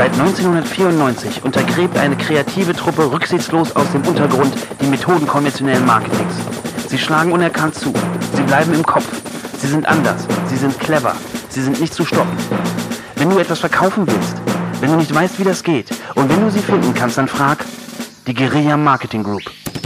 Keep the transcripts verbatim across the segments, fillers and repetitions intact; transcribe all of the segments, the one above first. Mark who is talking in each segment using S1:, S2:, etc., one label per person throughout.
S1: Seit neunzehnhundertvierundneunzig untergräbt eine kreative Truppe rücksichtslos aus dem Untergrund die Methoden konventionellen Marketings. Sie schlagen unerkannt zu. Sie bleiben im Kopf. Sie sind anders. Sie sind clever. Sie sind nicht zu stoppen. Wenn du etwas verkaufen willst, wenn du nicht weißt, wie das geht und wenn du sie finden kannst, dann frag die Guerilla Marketing Group.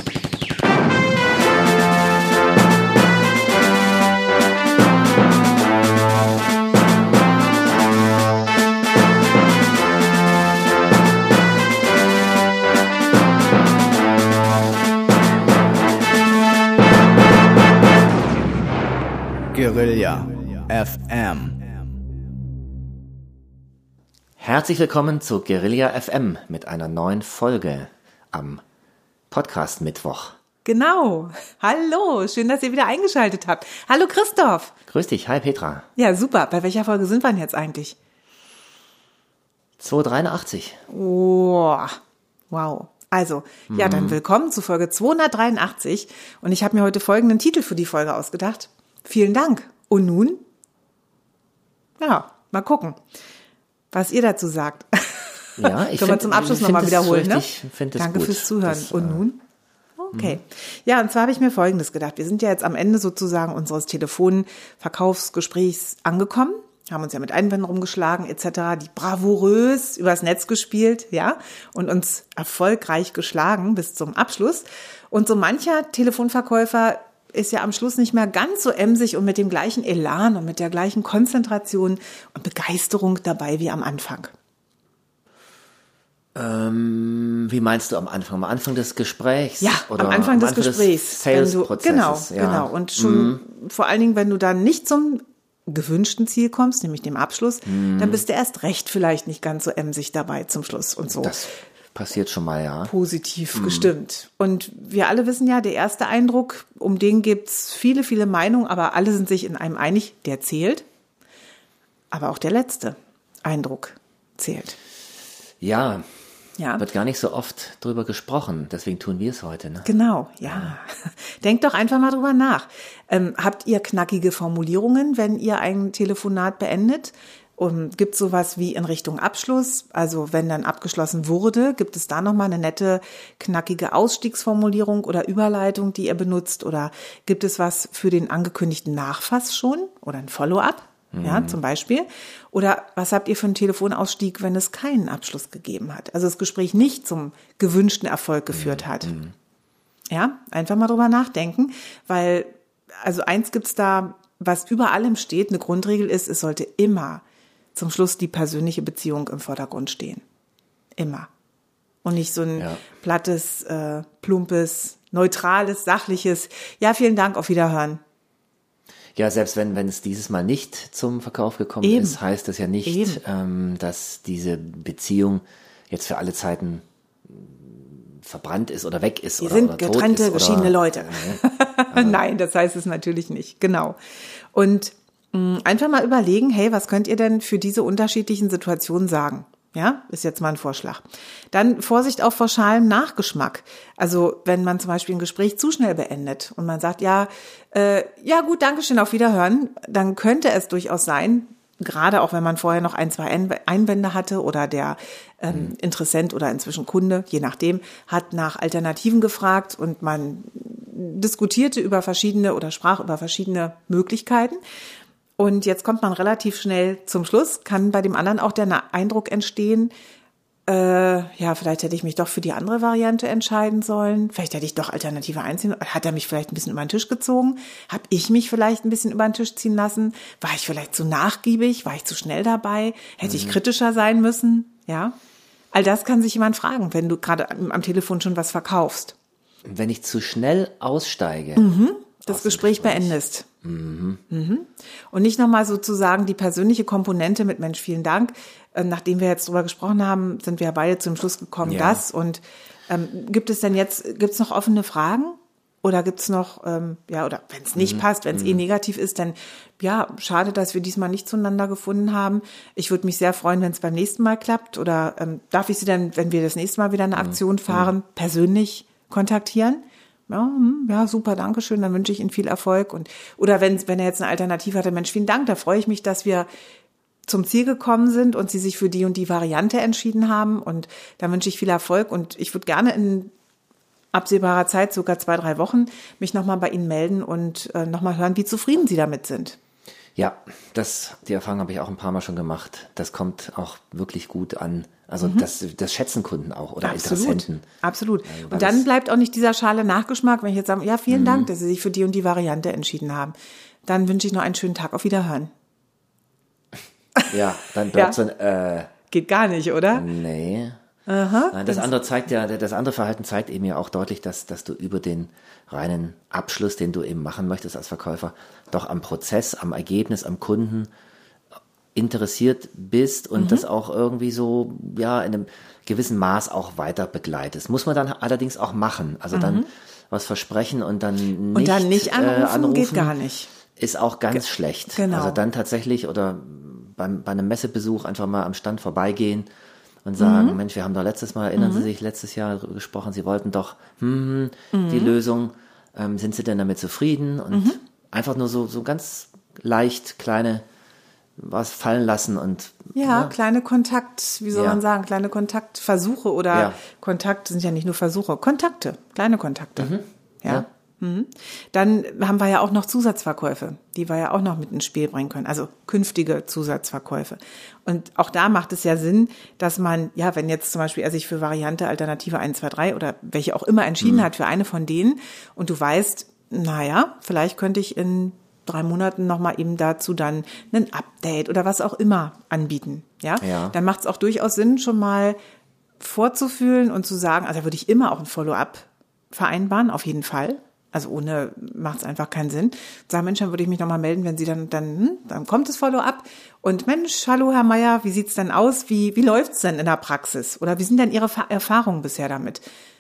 S2: Guerilla F M.
S3: Herzlich willkommen zu Guerilla F M mit einer neuen Folge am Podcast Mittwoch.
S4: Genau. Hallo, schön, dass ihr wieder eingeschaltet habt. Hallo Christoph.
S3: Grüß dich, hi Petra.
S4: Ja, super. Bei welcher Folge sind wir denn jetzt eigentlich?
S3: zweihundertdreiundachtzig.
S4: Oh, wow. Also, mhm. ja, dann willkommen zu Folge zweihundertdreiundachtzig. Und ich habe mir heute folgenden Titel für die Folge ausgedacht. Vielen Dank. Und nun? Ja, mal gucken, was ihr dazu sagt.
S3: Ja, ich
S4: Können wir zum Abschluss nochmal wiederholen, ne?
S3: Ich finde es
S4: Danke
S3: gut.
S4: fürs Zuhören.
S3: Das,
S4: Und nun? Okay. Ja, und zwar habe ich mir Folgendes gedacht. Wir sind ja jetzt am Ende sozusagen unseres Telefonverkaufsgesprächs angekommen, haben uns ja mit Einwänden rumgeschlagen et cetera, die bravourös übers Netz gespielt, ja, und uns erfolgreich geschlagen bis zum Abschluss. Und so mancher Telefonverkäufer ist ja am Schluss nicht mehr ganz so emsig und mit dem gleichen Elan und mit der gleichen Konzentration und Begeisterung dabei wie am Anfang.
S3: Ähm, wie meinst du am Anfang? Am Anfang des Gesprächs?
S4: Ja,
S3: oder
S4: am Anfang des Gesprächs.
S3: Sales-Prozesses.
S4: Genau,
S3: ja.
S4: genau. Und schon
S3: mm.
S4: vor allen Dingen, wenn du dann nicht zum gewünschten Ziel kommst, nämlich dem Abschluss, mm. dann bist du erst recht vielleicht nicht ganz so emsig dabei zum Schluss und so.
S3: Das passiert schon mal, ja.
S4: Positiv
S3: mm.
S4: gestimmt. Und wir alle wissen ja, der erste Eindruck, um den gibt's viele, viele Meinungen, aber alle sind sich in einem einig, der zählt. Aber auch der letzte Eindruck zählt.
S3: Ja.
S4: Ja.
S3: Wird gar nicht so oft drüber gesprochen, deswegen tun wir es heute. Ne?
S4: Genau, ja. ja. Denkt doch einfach mal drüber nach. Ähm, habt ihr knackige Formulierungen, wenn ihr ein Telefonat beendet? Um, gibt es sowas wie in Richtung Abschluss? Also wenn dann abgeschlossen wurde, gibt es da nochmal eine nette, knackige Ausstiegsformulierung oder Überleitung, die ihr benutzt? Oder gibt es was für den angekündigten Nachfass schon oder ein Follow-up? Ja, zum Beispiel. Oder was habt ihr für einen Telefonausstieg, wenn es keinen Abschluss gegeben hat? Also das Gespräch nicht zum gewünschten Erfolg geführt hat. Mhm. Ja, einfach mal drüber nachdenken, weil, also eins gibt's da, was über allem steht, eine Grundregel ist, es sollte immer zum Schluss die persönliche Beziehung im Vordergrund stehen. Immer. Und nicht so ein ja. plattes, äh, plumpes, neutrales, sachliches, ja, vielen Dank, auf Wiederhören.
S3: Ja, selbst wenn wenn es dieses Mal nicht zum Verkauf gekommen
S4: Eben.
S3: ist, heißt das ja nicht, ähm, dass diese Beziehung jetzt für alle Zeiten verbrannt ist oder weg ist.
S4: Wir
S3: oder,
S4: sind
S3: oder tot
S4: getrennte,
S3: ist
S4: geschiedene
S3: oder,
S4: Leute.
S3: Äh, also.
S4: Nein, das heißt es natürlich nicht. Genau. Und mh, einfach mal überlegen, hey, was könnt ihr denn für diese unterschiedlichen Situationen sagen? Ja, ist jetzt mal ein Vorschlag. Dann Vorsicht auch vor schalem Nachgeschmack. Also wenn man zum Beispiel ein Gespräch zu schnell beendet und man sagt, ja, äh, ja gut, Dankeschön, auf Wiederhören, dann könnte es durchaus sein, gerade auch wenn man vorher noch ein, zwei Einwände hatte oder der ähm, Interessent oder inzwischen Kunde, je nachdem, hat nach Alternativen gefragt und man diskutierte über verschiedene oder sprach über verschiedene Möglichkeiten. Und jetzt kommt man relativ schnell zum Schluss, kann bei dem anderen auch der Eindruck entstehen, äh, ja, vielleicht hätte ich mich doch für die andere Variante entscheiden sollen, vielleicht hätte ich doch Alternative eins, hat er mich vielleicht ein bisschen über den Tisch gezogen, habe ich mich vielleicht ein bisschen über den Tisch ziehen lassen, war ich vielleicht zu nachgiebig, war ich zu schnell dabei, hätte mhm. ich kritischer sein müssen, ja. All das kann sich jemand fragen, wenn du gerade am Telefon schon was verkaufst.
S3: Wenn ich zu schnell aussteige,
S4: mhm. das Gespräch beendest. Mhm. Mhm. Und nicht nochmal sozusagen die persönliche Komponente mit Mensch, vielen Dank. Nachdem wir jetzt drüber gesprochen haben, sind wir beide zum Schluss gekommen, ja. das. Und ähm, gibt es denn jetzt, gibt es noch offene Fragen? Oder gibt es noch, ähm, ja, oder wenn es nicht mhm. passt, wenn es mhm. eh negativ ist, dann, ja, schade, dass wir diesmal nicht zueinander gefunden haben. Ich würde mich sehr freuen, wenn es beim nächsten Mal klappt. Oder ähm, darf ich Sie dann, wenn wir das nächste Mal wieder eine Aktion fahren, mhm. persönlich kontaktieren? Ja, ja, super, danke schön, dann wünsche ich Ihnen viel Erfolg. Und oder wenn wenn er jetzt eine Alternative hat, Mensch, vielen Dank, da freue ich mich, dass wir zum Ziel gekommen sind und sie sich für die und die Variante entschieden haben. Und da wünsche ich viel Erfolg und ich würde gerne in absehbarer Zeit, sogar zwei, drei Wochen, mich nochmal bei Ihnen melden und äh, nochmal hören, wie zufrieden Sie damit sind.
S3: Ja, das, die Erfahrung habe ich auch ein paar Mal schon gemacht. Das kommt auch wirklich gut an. Also mhm. das, das schätzen Kunden auch oder
S4: Absolut.
S3: Interessenten.
S4: Absolut.
S3: Also,
S4: und dann bleibt auch nicht dieser schale Nachgeschmack, wenn ich jetzt sage, ja, vielen
S3: mhm.
S4: Dank, dass Sie sich für die und die Variante entschieden haben. Dann wünsche ich noch einen schönen Tag. Auf Wiederhören.
S3: Ja, dann bleibt
S4: Ja.
S3: so ein, äh,
S4: Geht gar nicht, oder?
S3: nee.
S4: Aha.
S3: Nein, das andere zeigt ja, das andere Verhalten zeigt eben ja auch deutlich, dass, dass du über den reinen Abschluss, den du eben machen möchtest als Verkäufer, doch am Prozess, am Ergebnis, am Kunden interessiert bist und mhm. das auch irgendwie so, ja, in einem gewissen Maß auch weiter begleitest. Muss man dann allerdings auch machen. Also mhm. dann was versprechen und dann nicht,
S4: und dann nicht anrufen,
S3: äh, anrufen
S4: geht gar nicht.
S3: Ist auch ganz
S4: Ge-
S3: schlecht.
S4: genau.
S3: Also dann tatsächlich oder beim, bei einem Messebesuch einfach mal am Stand vorbeigehen und sagen, mhm. Mensch, wir haben doch letztes Mal, erinnern mhm. Sie sich, letztes Jahr darüber gesprochen, Sie wollten doch hm, mhm. die Lösung, ähm, sind Sie denn damit zufrieden? Und mhm. einfach nur so, so ganz leicht kleine was fallen lassen und
S4: ja,
S3: ja.
S4: kleine Kontakt, wie soll
S3: Ja.
S4: man sagen, kleine Kontaktversuche oder
S3: Ja.
S4: Kontakte sind ja nicht nur Versuche, Kontakte, kleine Kontakte.
S3: Mhm.
S4: Ja.
S3: Ja.
S4: Mhm. Dann haben wir ja auch noch Zusatzverkäufe, die wir ja auch noch mit ins Spiel bringen können, also künftige Zusatzverkäufe. Und auch da macht es ja Sinn, dass man, ja, wenn jetzt zum Beispiel er sich für Variante Alternative eins, zwei, drei oder welche auch immer entschieden
S3: Mhm.
S4: hat für eine von denen und du weißt, naja, vielleicht könnte ich in drei Monaten nochmal eben dazu dann ein Update oder was auch immer anbieten. Ja,
S3: Ja.
S4: Dann macht es auch durchaus Sinn, schon mal vorzufühlen und zu sagen, also da würde ich immer auch ein Follow-up vereinbaren, auf jeden Fall. Also ohne macht es einfach keinen Sinn. Sagen, Mensch, dann würde ich mich nochmal melden, wenn Sie dann, dann, hm, dann kommt das Follow-up. Und Mensch, hallo Herr Meier, wie sieht's denn aus? Wie, wie läuft's denn in der Praxis? Oder wie sind denn Ihre Fa- Erfahrungen bisher damit?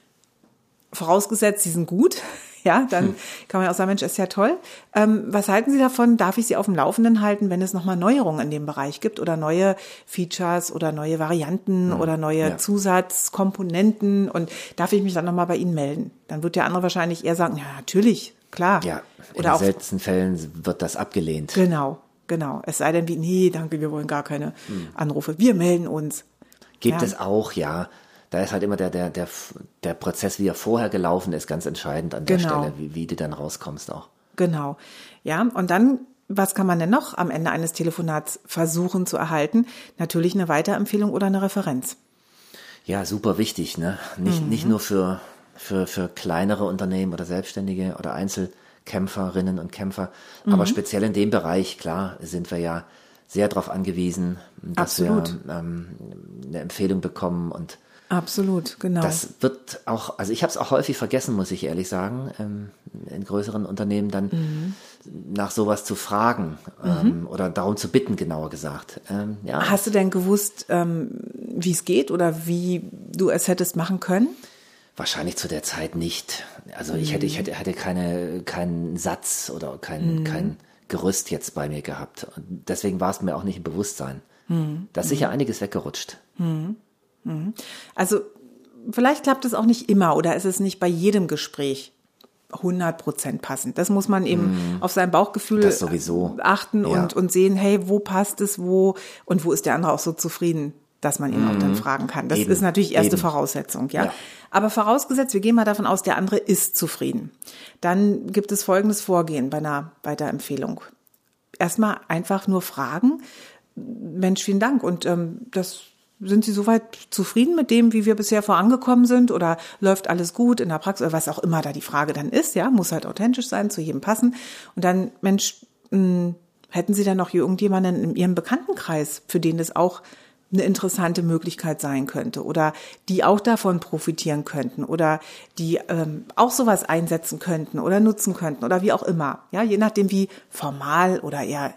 S4: Vorausgesetzt, sie sind gut, ja, dann hm. kann man auch sagen, Mensch, ist ja toll. Ähm, was halten Sie davon? Darf ich Sie auf dem Laufenden halten, wenn es nochmal Neuerungen in dem Bereich gibt oder neue Features oder neue Varianten hm. oder neue
S3: ja.
S4: Zusatzkomponenten und darf ich mich dann nochmal bei Ihnen melden? Dann wird der andere wahrscheinlich eher sagen, ja, natürlich, klar.
S3: Ja, in
S4: oder
S3: den
S4: auch,
S3: seltensten Fällen wird das abgelehnt.
S4: Genau, genau. Es sei denn wie, nee, danke, wir wollen gar keine hm. Anrufe. Wir melden uns.
S3: Gibt
S4: ja.
S3: es auch, ja. Da ist halt immer der, der, der, der Prozess, wie er vorher gelaufen ist, ganz entscheidend an der
S4: Genau.
S3: Stelle, wie, wie du dann rauskommst auch.
S4: Genau. Ja, und dann, was kann man denn noch am Ende eines Telefonats versuchen zu erhalten? Natürlich eine Weiterempfehlung oder eine Referenz.
S3: Ja, super wichtig, ne? Nicht,
S4: Mhm.
S3: nicht nur für, für, für kleinere Unternehmen oder Selbstständige oder Einzelkämpferinnen und Kämpfer,
S4: Mhm.
S3: aber speziell in dem Bereich, klar, sind wir ja sehr darauf angewiesen, dass
S4: Absolut.
S3: wir ähm, eine Empfehlung bekommen und
S4: Absolut, genau.
S3: das wird auch, also ich habe es auch häufig vergessen, muss ich ehrlich sagen, ähm, in größeren Unternehmen dann
S4: Mhm.
S3: nach sowas zu fragen ähm,
S4: Mhm.
S3: oder darum zu bitten, genauer gesagt. Ähm, ja.
S4: Hast du denn gewusst, ähm, wie es geht oder wie du es hättest machen können?
S3: Wahrscheinlich zu der Zeit nicht. Also ich hätte, ich hätte, hätte keine, keinen Satz oder kein,
S4: Mhm.
S3: kein Gerüst jetzt bei mir gehabt. Und deswegen war es mir auch nicht im Bewusstsein. Mhm. Da ist sicher einiges weggerutscht.
S4: Mhm. Mhm. Also vielleicht klappt es auch nicht immer oder ist es nicht bei jedem Gespräch hundert Prozent passend. Das muss man eben
S3: Mhm.
S4: auf sein Bauchgefühl
S3: Das sowieso.
S4: achten
S3: Ja.
S4: und, und sehen, hey, wo passt es, wo und wo ist der andere auch so zufrieden, dass man ihn
S3: Mhm.
S4: auch dann fragen kann. Das
S3: Eben.
S4: ist natürlich erste
S3: Eben.
S4: Voraussetzung, ja?
S3: Ja.
S4: Aber vorausgesetzt, wir gehen mal davon aus, der andere ist zufrieden. Dann gibt es folgendes Vorgehen bei einer Weiterempfehlung. Erstmal einfach nur fragen, Mensch, vielen Dank und ähm, das sind Sie soweit zufrieden mit dem, wie wir bisher vorangekommen sind oder läuft alles gut in der Praxis oder was auch immer da die Frage dann ist, ja, muss halt authentisch sein, zu jedem passen. Und dann, Mensch, mh, hätten Sie dann noch irgendjemanden in Ihrem Bekanntenkreis, für den das auch eine interessante Möglichkeit sein könnte oder die auch davon profitieren könnten oder die ähm, auch sowas einsetzen könnten oder nutzen könnten oder wie auch immer, ja, je nachdem wie formal oder eher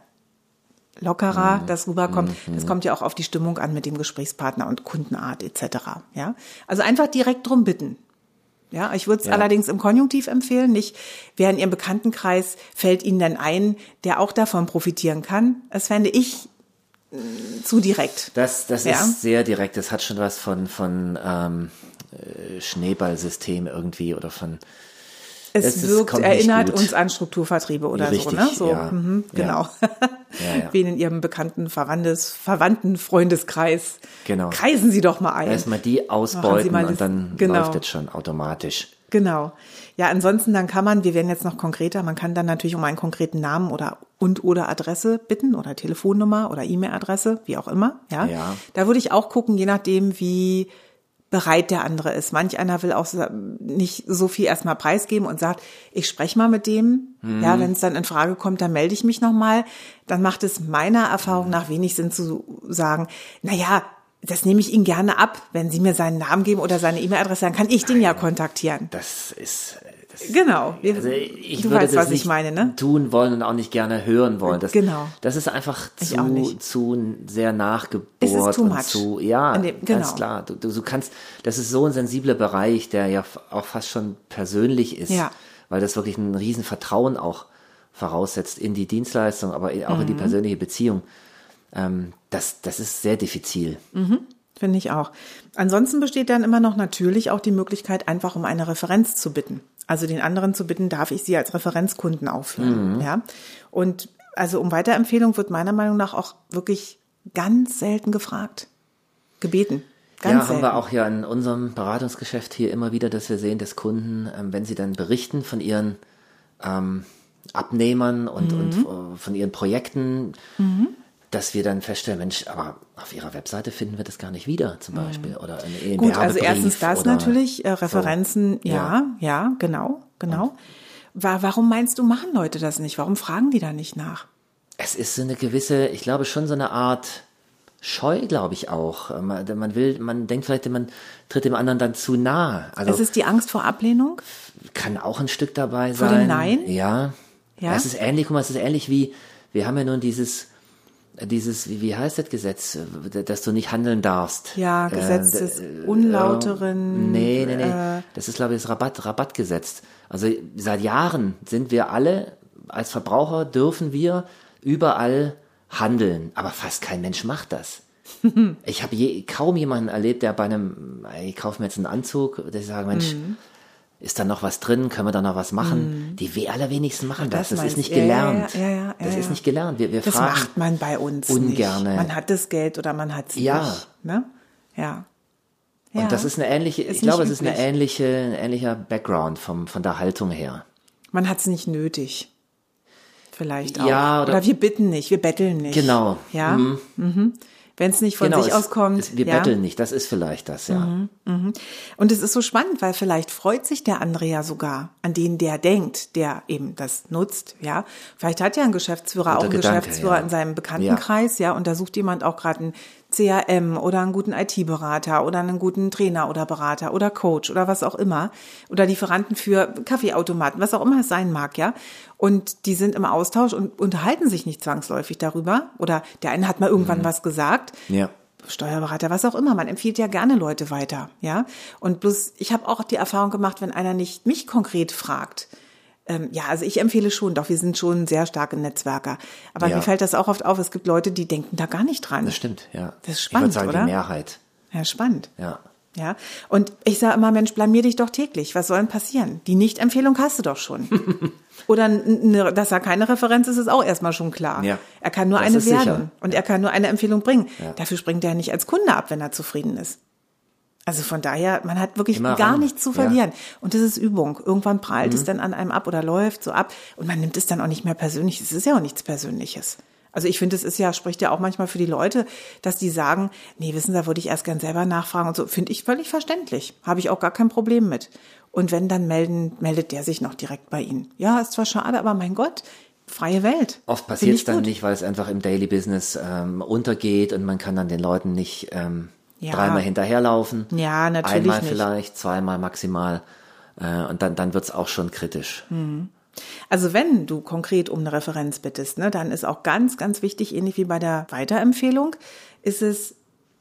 S4: lockerer das rüberkommt. Das kommt ja auch auf die Stimmung an mit dem Gesprächspartner und Kundenart et cetera. Ja, also einfach direkt drum bitten. Ja, ich würde es
S3: Ja.
S4: allerdings im Konjunktiv empfehlen, nicht wer in Ihrem Bekanntenkreis fällt Ihnen denn ein, der auch davon profitieren kann. Das fände ich mh, zu direkt.
S3: Das, das
S4: Ja.
S3: ist sehr direkt. Das hat schon was von, von ähm, äh, Schneeballsystem irgendwie oder von
S4: Es,
S3: es
S4: wirkt,
S3: kommt
S4: erinnert
S3: nicht gut.
S4: uns an Strukturvertriebe oder
S3: Richtig,
S4: so, ne? So,
S3: ja.
S4: mhm, genau.
S3: Ja. Ja, ja.
S4: Wen in ihrem bekannten Verwandtes, Verwandten Freundeskreis.
S3: Genau.
S4: Kreisen Sie doch mal ein.
S3: Erstmal die
S4: Machen Sie
S3: ausbeuten
S4: mal
S3: und dann
S4: genau.
S3: läuft das schon automatisch.
S4: Genau. Ja, ansonsten dann kann man, wir werden jetzt noch konkreter, man kann dann natürlich um einen konkreten Namen oder und oder Adresse bitten oder Telefonnummer oder E-Mail-Adresse, wie auch immer. Ja.
S3: Ja.
S4: Da würde ich auch gucken, je nachdem, wie bereit der andere ist. Manch einer will auch nicht so viel erstmal preisgeben und sagt, ich spreche mal mit dem. Mhm. Ja, wenn es dann in Frage kommt, dann melde ich mich nochmal. Dann macht es meiner Erfahrung nach wenig Sinn zu sagen, na ja, das nehme ich Ihnen gerne ab. Wenn Sie mir seinen Namen geben oder seine E-Mail-Adresse, dann kann ich den ja kontaktieren.
S3: Das ist... Das,
S4: genau.
S3: also ich
S4: du
S3: würde
S4: weißt,
S3: das
S4: was
S3: nicht
S4: ich meine, ne?
S3: tun wollen und auch nicht gerne hören wollen. Das,
S4: Genau.
S3: Das ist einfach
S4: Ich auch
S3: zu,
S4: nicht.
S3: zu sehr nachgebohrt.
S4: Es ist too
S3: und
S4: much.
S3: zu, ja,
S4: An dem- genau.
S3: ganz klar. Du, du, du kannst, das ist so ein sensibler Bereich, der ja auch fast schon persönlich ist,
S4: Ja.
S3: weil das wirklich ein riesen Vertrauen auch voraussetzt in die Dienstleistung, aber auch
S4: Mhm.
S3: in die persönliche Beziehung. Ähm, das, das ist sehr diffizil.
S4: Finde ich auch. Ansonsten besteht dann immer noch natürlich auch die Möglichkeit, einfach um eine Referenz zu bitten. Also den anderen zu bitten, darf ich Sie als Referenzkunden aufführen.
S3: Mhm.
S4: Ja. Und also um Weiterempfehlung wird meiner Meinung nach auch wirklich ganz selten gefragt. Gebeten. Ganz
S3: ja, haben
S4: selten.
S3: wir auch ja in unserem Beratungsgeschäft hier immer wieder, dass wir sehen, dass Kunden, ähm, wenn sie dann berichten von ihren ähm, Abnehmern und,
S4: Mhm.
S3: und äh, von ihren Projekten, dass wir dann feststellen, Mensch, aber auf ihrer Webseite finden wir das gar nicht wieder, zum Beispiel. Oder in, in
S4: Gut, also
S3: Werbebrief
S4: erstens das
S3: oder
S4: natürlich, äh, Referenzen,
S3: so.
S4: ja, ja, genau, genau. Wa- Warum meinst du, machen Leute das nicht? Warum fragen die da nicht nach?
S3: Es ist so eine gewisse, ich glaube schon so eine Art Scheu, glaube ich auch. Man, man will, man denkt vielleicht, man tritt dem anderen dann zu nah. Also
S4: Es ist die Angst vor Ablehnung?
S3: kann auch ein Stück dabei
S4: Vor
S3: sein.
S4: dem Nein?
S3: Ja.
S4: Ja?
S3: Es ist ähnlich, guck mal, es ist ähnlich wie, wir haben ja nun dieses, dieses, wie, wie heißt das Gesetz, dass du nicht handeln darfst.
S4: Ja, Gesetz
S3: Äh,
S4: des
S3: äh,
S4: Unlauteren.
S3: Nee, nee, nee.
S4: Äh,
S3: Das ist, glaube ich, das Rabatt, Rabattgesetz. Also seit Jahren sind wir alle, als Verbraucher dürfen wir überall handeln, aber fast kein Mensch macht das. Ich habe je, kaum jemanden erlebt, der bei einem, ich kaufe mir jetzt einen Anzug, der sagt, Mensch,
S4: Mhm.
S3: ist da noch was drin, können wir da noch was machen? Die we- allerwenigsten machen das,
S4: das
S3: das ist
S4: meinst-
S3: nicht
S4: ja, ja,
S3: gelernt.
S4: ja, ja, ja,
S3: das
S4: ja.
S3: ist nicht gelernt. Wir, wir
S4: Das
S3: fragen,
S4: macht man bei uns
S3: ungerne.
S4: nicht. Man hat das Geld oder man hat es
S3: Ja.
S4: nicht. Ne? Ja.
S3: Und
S4: Ja.
S3: das ist eine ähnliche,
S4: Ist
S3: ich glaube,
S4: nicht
S3: es ist eine
S4: üblich.
S3: ähnliche, ein ähnlicher Background vom, von der Haltung her.
S4: Man hat es nicht nötig. Vielleicht auch.
S3: Ja, oder-
S4: oder wir bitten nicht, wir betteln nicht.
S3: Genau.
S4: Ja. Mhm. Wenn es nicht von
S3: Genau,
S4: sich
S3: es,
S4: aus kommt.
S3: es, wir
S4: ja.
S3: betteln nicht, das ist vielleicht das, ja.
S4: Und es ist so spannend, weil vielleicht freut sich der andere ja sogar, an den der denkt, der eben das nutzt, ja. Vielleicht hat ja ein Geschäftsführer auch einen
S3: Gedanke,
S4: Geschäftsführer
S3: ja.
S4: in seinem Bekanntenkreis, ja. und da sucht jemand auch gerade einen C R M oder einen guten I T-Berater oder einen guten Trainer oder Berater oder Coach oder was auch immer oder Lieferanten für Kaffeeautomaten, was auch immer es sein mag, ja. Und die sind im Austausch und unterhalten sich nicht zwangsläufig darüber oder der eine hat mal irgendwann was gesagt.
S3: Ja.
S4: Steuerberater, was auch immer. Man empfiehlt ja gerne Leute weiter, ja. Und bloß, ich habe auch die Erfahrung gemacht, wenn einer nicht mich konkret fragt, ähm, ja, also ich empfehle schon, doch wir sind schon sehr starke Netzwerker. Aber
S3: Ja.
S4: mir fällt das auch oft auf, es gibt Leute, die denken da gar nicht dran.
S3: Das stimmt, ja.
S4: Das ist
S3: Ich
S4: spannend,
S3: würde sagen,
S4: oder?
S3: die Mehrheit,
S4: Ja, spannend.
S3: ja.
S4: Ja. Und ich sage immer, Mensch, blamier dich doch täglich. Was soll denn passieren? Die Nicht-Empfehlung hast du doch schon. Oder n- dass er keine Referenz ist, ist auch erstmal schon klar.
S3: Ja.
S4: Er kann nur
S3: Das
S4: eine
S3: ist
S4: werden.
S3: sicher.
S4: Und er kann nur eine Empfehlung bringen.
S3: Ja.
S4: Dafür springt er nicht als Kunde ab, wenn er zufrieden ist. Also von daher, man hat wirklich
S3: Immer
S4: gar
S3: ran.
S4: nichts zu
S3: Ja.
S4: verlieren. Und das ist Übung. Irgendwann prallt
S3: Mhm.
S4: es dann an einem ab oder läuft so ab. Und man nimmt es dann auch nicht mehr persönlich. Es ist ja auch nichts Persönliches. Also ich finde, es ist ja, spricht ja auch manchmal für die Leute, dass die sagen, nee, wissen Sie, da würde ich erst gern selber nachfragen und so. Finde ich völlig verständlich. Habe ich auch gar kein Problem mit. Und wenn, dann melden, meldet der sich noch direkt bei Ihnen. Ja, ist zwar schade, aber mein Gott, freie Welt.
S3: Oft
S4: Finde
S3: passiert
S4: ich
S3: es dann
S4: gut.
S3: nicht, weil es einfach im Daily Business ähm, untergeht und man kann dann den Leuten nicht ähm,
S4: Ja.
S3: dreimal hinterherlaufen.
S4: Ja, natürlich
S3: Einmal
S4: nicht.
S3: vielleicht, zweimal maximal. Äh, und dann, dann wird es auch schon kritisch.
S4: Also wenn du konkret um eine Referenz bittest, ne, dann ist auch ganz, ganz wichtig, ähnlich wie bei der Weiterempfehlung, ist es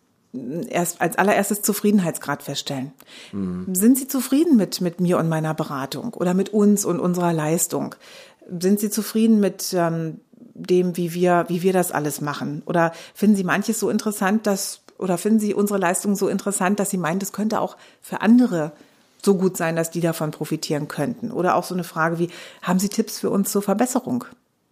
S4: erst als allererstes Zufriedenheitsgrad feststellen. Sind Sie zufrieden mit, mit mir und meiner Beratung oder mit uns und unserer Leistung? Sind Sie zufrieden mit ähm, dem, wie wir, wie wir das alles machen? Oder finden Sie manches so interessant, dass, oder finden Sie unsere Leistung so interessant, dass Sie meinen, das könnte auch für andere so gut sein, dass die davon profitieren könnten. Oder auch so eine Frage wie, haben Sie Tipps für uns zur Verbesserung?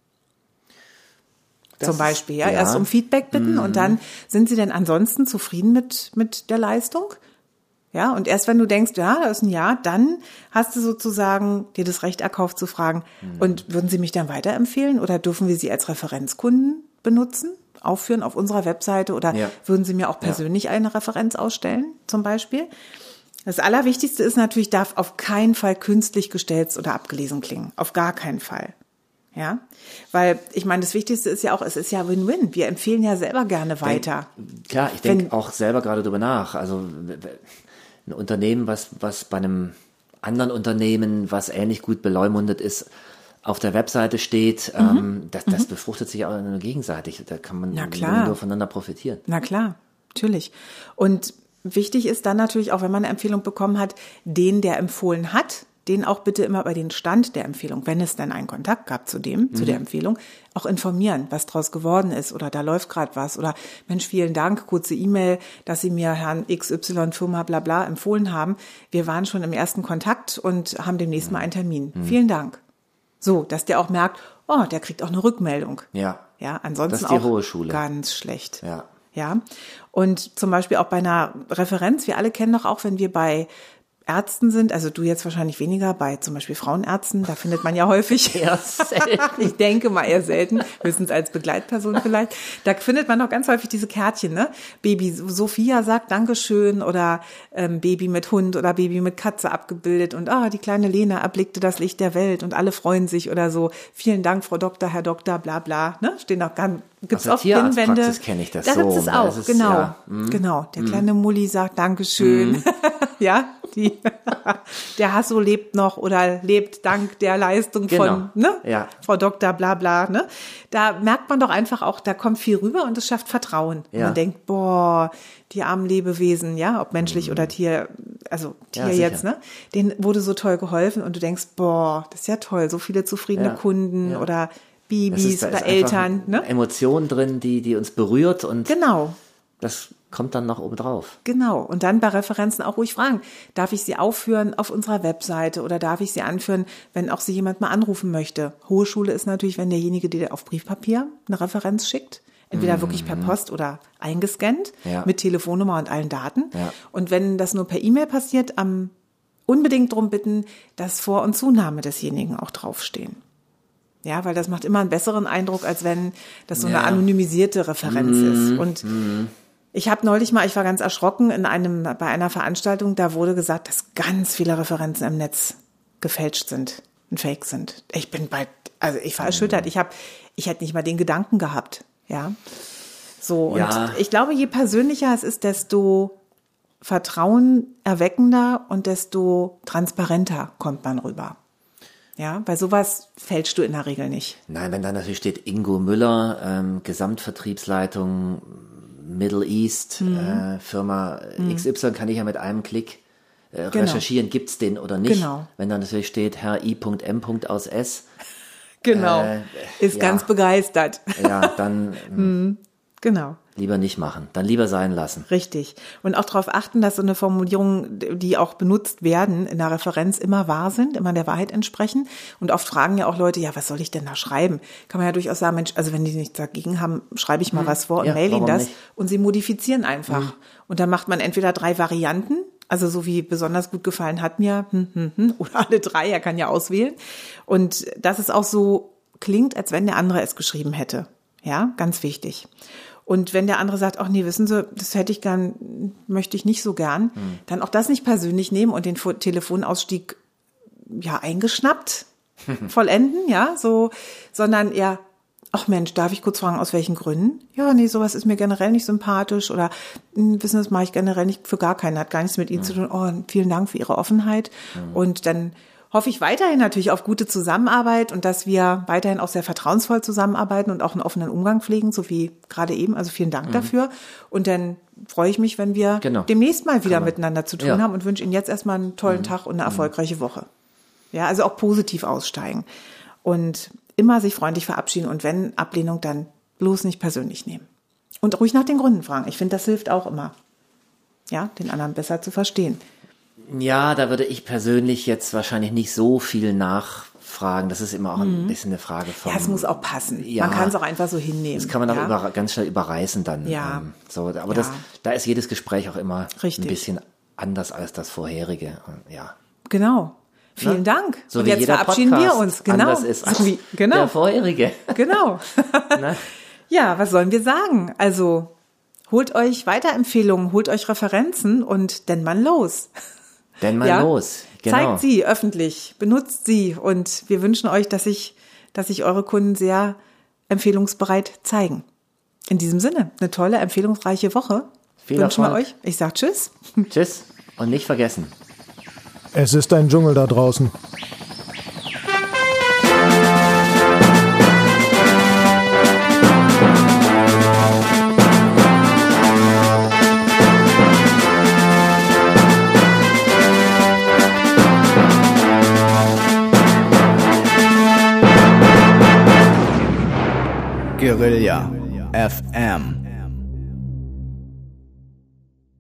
S3: Das
S4: Zum Beispiel, ja,
S3: ist, ja.
S4: erst um Feedback bitten mhm. und dann, sind Sie denn ansonsten zufrieden mit, mit der Leistung? Ja, und erst wenn du denkst, ja, da ist ein Ja, dann hast du sozusagen dir das Recht erkauft zu fragen, mhm. und würden Sie mich dann weiterempfehlen oder dürfen wir Sie als Referenzkunden benutzen, aufführen auf unserer Webseite oder ja. würden Sie mir auch persönlich ja. eine Referenz ausstellen, zum Beispiel? Das Allerwichtigste ist natürlich, darf auf keinen Fall künstlich gestellt oder abgelesen klingen. Auf gar keinen Fall. Ja, weil ich meine, das Wichtigste ist ja auch, es ist ja Win-Win. Wir empfehlen ja selber gerne weiter.
S3: Denk, klar, ich denke auch selber gerade drüber nach. Also ein Unternehmen, was, was bei einem anderen Unternehmen, was ähnlich gut beleumundet ist, auf der Webseite steht, mhm. ähm, das, das mhm. befruchtet sich auch nur gegenseitig. Da kann man nur voneinander profitieren.
S4: Na klar, natürlich. Und wichtig ist dann natürlich auch, wenn man eine Empfehlung bekommen hat, den, der empfohlen hat, den auch bitte immer über den Stand der Empfehlung, wenn es denn einen Kontakt gab zu dem, mhm. zu der Empfehlung, auch informieren, was draus geworden ist oder da läuft gerade was oder Mensch, vielen Dank, kurze E-Mail, dass Sie mir Herrn X Y Firma bla bla empfohlen haben. Wir waren schon im ersten Kontakt und haben demnächst mhm. mal einen Termin. Mhm. Vielen Dank. So, dass der auch merkt, oh, der kriegt auch eine Rückmeldung.
S3: Ja.
S4: Ja, ansonsten
S3: das ist die
S4: auch
S3: hohe Schule.
S4: Ganz schlecht.
S3: Ja.
S4: Ja. Und zum Beispiel auch bei einer Referenz, wir alle kennen doch auch, wenn wir bei Ärzten sind, also du jetzt wahrscheinlich weniger, bei zum Beispiel Frauenärzten, da findet man ja häufig,
S3: eher selten.
S4: ich denke mal eher selten, höchstens als Begleitperson vielleicht, da findet man auch ganz häufig diese Kärtchen, ne? Baby Sophia sagt Dankeschön oder ähm, Baby mit Hund oder Baby mit Katze abgebildet und ah, die kleine Lena erblickte das Licht der Welt und alle freuen sich oder so. Vielen Dank, Frau Doktor, Herr Doktor, bla bla, ne? Stehen auch ganz, gibt's
S3: auch Pinwände. Kenne ich das
S4: da
S3: so.
S4: gibt's es auch,
S3: ist,
S4: genau,
S3: ja, mm,
S4: genau. Der
S3: mm.
S4: kleine Mulli sagt Dankeschön, mm. ja, die, der Hasso lebt noch oder lebt dank der Leistung
S3: genau.
S4: von ne?
S3: ja.
S4: Frau Doktor, bla bla. Ne? Da merkt man doch einfach auch, da kommt viel rüber und es schafft Vertrauen. Ja. Man denkt, boah, die armen Lebewesen, ja, ob menschlich mhm. oder Tier, also Tier
S3: ja,
S4: jetzt, ne? Denen wurde so toll geholfen und du denkst, boah, das ist ja toll, so viele zufriedene
S3: ja.
S4: Kunden
S3: ja.
S4: oder Babys
S3: ist,
S4: oder Eltern. Ne?
S3: Emotion drin, die, die uns berührt und
S4: genau.
S3: das kommt dann noch oben drauf.
S4: Genau. Und dann bei Referenzen auch ruhig fragen. Darf ich sie aufführen auf unserer Webseite oder darf ich sie anführen, wenn auch sie jemand mal anrufen möchte? Hohe Schule ist natürlich, wenn derjenige dir auf Briefpapier eine Referenz schickt. Entweder mhm. wirklich per Post oder eingescannt
S3: ja.
S4: mit Telefonnummer und allen Daten.
S3: Ja.
S4: Und wenn das nur per E-Mail passiert, am unbedingt darum bitten, dass Vor- und Zunahme desjenigen auch draufstehen. Ja, weil das macht immer einen besseren Eindruck, als wenn das so
S3: ja.
S4: eine anonymisierte Referenz mhm. ist. Und
S3: mhm.
S4: ich habe neulich mal, ich war ganz erschrocken in einem bei einer Veranstaltung, da wurde gesagt, dass ganz viele Referenzen im Netz gefälscht sind und fake sind. Ich bin bei, also ich war erschüttert. Ich habe, ich hätte nicht mal den Gedanken gehabt, ja. So und
S3: ja.
S4: ich glaube, je persönlicher es ist, desto vertrauenerweckender und desto transparenter kommt man rüber. Ja, bei sowas fälschst du in der Regel nicht.
S3: Nein, wenn da natürlich steht Ingo Müller, ähm, Gesamtvertriebsleitung Middle East, mhm. äh, Firma mhm. X Y, kann ich ja mit einem Klick äh,
S4: genau.
S3: recherchieren, gibt's den oder nicht.
S4: Genau.
S3: Wenn dann natürlich steht Herr I M aus S.
S4: Genau,
S3: äh,
S4: ist
S3: ja.
S4: ganz begeistert.
S3: Ja, dann
S4: mhm. genau.
S3: lieber nicht machen, dann lieber sein lassen.
S4: Richtig. Und auch darauf achten, dass so eine Formulierung, die auch benutzt werden in der Referenz, immer wahr sind, immer der Wahrheit entsprechen. Und oft fragen ja auch Leute, ja, was soll ich denn da schreiben? Kann man ja durchaus sagen, Mensch, also wenn die nichts dagegen haben, schreibe ich mal hm. was vor und
S3: ja,
S4: mail ihnen das.
S3: Nicht?
S4: Und sie modifizieren einfach. Hm. Und dann macht man entweder drei Varianten, also so wie besonders gut gefallen hat mir, hm, hm, hm, oder alle drei, er kann ja auswählen. Und dass es auch so klingt, als wenn der andere es geschrieben hätte. Ja, ganz wichtig. Und wenn der andere sagt, ach nee, wissen Sie, das hätte ich gern, möchte ich nicht so gern, mhm. dann auch das nicht persönlich nehmen und den Telefonausstieg ja eingeschnappt vollenden, ja, so, sondern eher, ach Mensch, darf ich kurz fragen, aus welchen Gründen? Ja, nee, sowas ist mir generell nicht sympathisch oder wissen Sie, das mache ich generell nicht für gar keinen, hat gar nichts mit Ihnen mhm. zu tun. Oh, vielen Dank für Ihre Offenheit. Mhm. Und dann hoffe ich weiterhin natürlich auf gute Zusammenarbeit und dass wir weiterhin auch sehr vertrauensvoll zusammenarbeiten und auch einen offenen Umgang pflegen, so wie gerade eben. Also vielen Dank mhm. dafür. Und dann freue ich mich, wenn wir
S3: genau.
S4: demnächst mal wieder miteinander zu tun
S3: ja.
S4: haben und wünsche Ihnen jetzt erstmal einen tollen mhm. Tag und eine erfolgreiche Woche. Ja, also auch positiv aussteigen und immer sich freundlich verabschieden und wenn Ablehnung, dann bloß nicht persönlich nehmen. Und ruhig nach den Gründen fragen. Ich finde, das hilft auch immer, ja, den anderen besser zu verstehen.
S3: Ja, da würde ich persönlich jetzt wahrscheinlich nicht so viel nachfragen. Das ist immer auch ein bisschen eine Frage von...
S4: Ja, es muss auch passen.
S3: Ja,
S4: man kann es auch einfach so hinnehmen.
S3: Das kann man auch
S4: ja?
S3: über, ganz schnell überreißen dann.
S4: Ja.
S3: Ähm, so, aber
S4: Ja.
S3: das, da ist jedes Gespräch auch immer
S4: Richtig.
S3: ein bisschen anders als das vorherige. Und ja.
S4: Genau. Vielen
S3: Ne?
S4: Dank.
S3: So
S4: Und
S3: wie
S4: jetzt
S3: jeder
S4: verabschieden
S3: Podcast
S4: wir uns. Genau.
S3: anders ist als
S4: So wie, genau.
S3: der vorherige.
S4: Genau.
S3: Ne?
S4: Ja, was sollen wir sagen? Also holt euch Weiterempfehlungen, holt euch Referenzen und denn mal los.
S3: Denn mal
S4: Ja?
S3: los. Genau.
S4: Zeigt sie öffentlich, benutzt sie und wir wünschen euch, dass sich, dass sich eure Kunden sehr empfehlungsbereit zeigen. In diesem Sinne, eine tolle, empfehlungsreiche Woche.
S3: Viel
S4: wünschen wir
S3: Erfolg.
S4: euch. Ich sag Tschüss.
S3: Tschüss und nicht vergessen.
S5: Es ist ein Dschungel da draußen.
S2: Guerilla F M.